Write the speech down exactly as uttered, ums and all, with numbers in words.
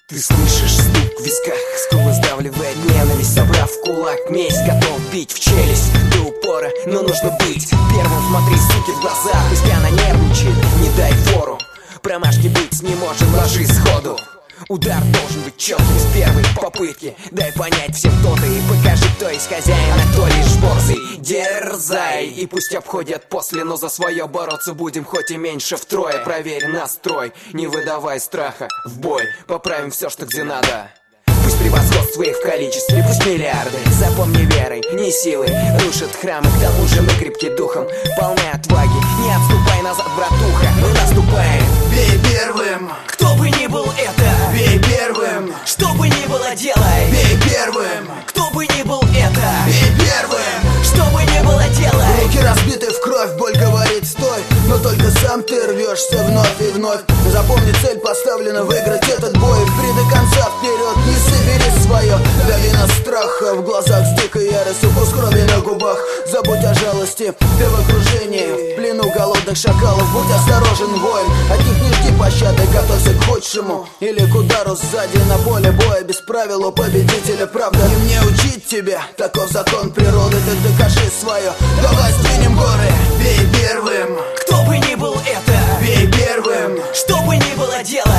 Ты слышишь стук в висках, скулы сдавливает ненависть. Собрав в кулак месть, готов бить в челюсть. До упора, но нужно быть первым. Смотри, суки, в глаза, пусть она нервничает. Не дай фору, промашки быть не может, ложи сходу. Удар должен быть четким с первой попытки. Дай понять всем, кто ты, и покажи, кто есть хозяин, а кто лишь борзый. Дерзай, и пусть обходят после, но за свое бороться будем хоть и меньше втрое. Проверь настрой, не выдавай страха. В бой, поправим все, что где надо. Пусть превосходство их в количестве, пусть миллиарды. Запомни верой, не силой, рушат храмы. К тому же мы крепки духом, полны отваги. Не отступай назад, братуха, мы наступаем. Бей первым, кто бы ни был это. Бей первым, что бы ни было делай. Бей первым, кто бы ни был это. Бей первым, что бы ни было делай. руки разбиты в кровь, боль говорит стой. Но только сам ты рвешься вновь и вновь. Запомни, цель поставлена выиграть этот бой. Впри до конца, вперед, не собери свое. Долина страха в глазах с дикой яростью, вкус крови на губах. Забудь о жалости, ты в окружении, в плену голодных шакалов. Будь осторожен, воин, от них не жди пощады. Готовься к худшему или к удару сзади. На поле боя без правил у победителя правда. Не мне учить тебя, таков закон природы. Ты докажи свое, давай сдвинем горы. Бей первым, кто бы ни был это. Бей первым, что бы ни было делай.